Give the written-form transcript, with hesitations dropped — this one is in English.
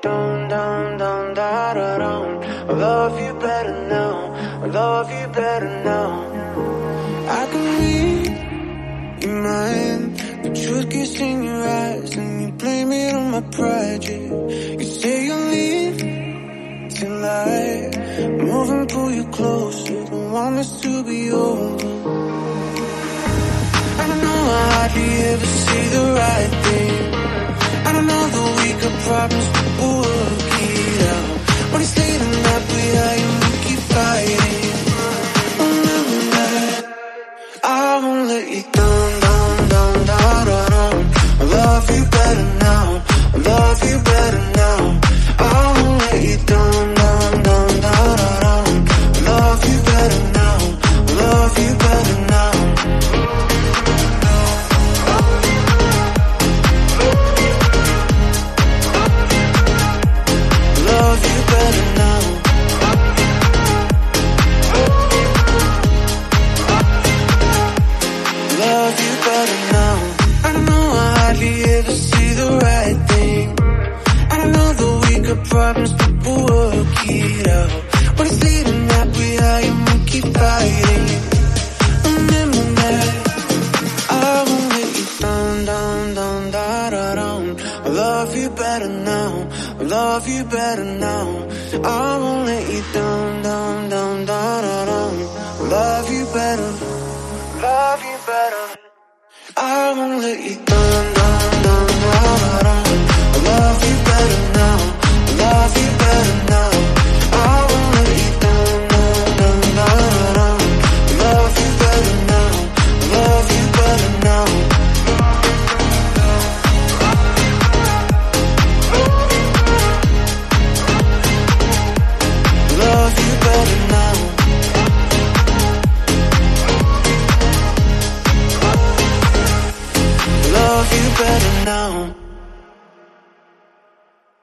down, down, down, da da down. I love you better now. I love you better now. I can read your mind. The truth gets in your eyes, and you blame it on my pride. Yeah. You say you'll leave till I move and pull you closer. Don't want this to be over. I don't know, I hardly ever say the right thing. I don't know that we could promise we'll work it out. But it's late at night, we high and we keep fighting. Remember that I won't let you down, down, down, down, down, down. I love you better now. I love you better now. I won't let you down, down, down, down, down, down. I love you better now. I love you better now. Problems, but we'll work it out. But it's late at night, we high and we keep fighting. Remember that I won't let you down, down, down, da da down. I love you better now. I love you better now. I won't let you down, down, down, da da down. I love you better. Love you better. I won't let you down, down, down, da da down. I love you better now. Love you better now. I won't let you down, down, down, down, down. Love you better now. Love you better now. Love you better now. Love you better now.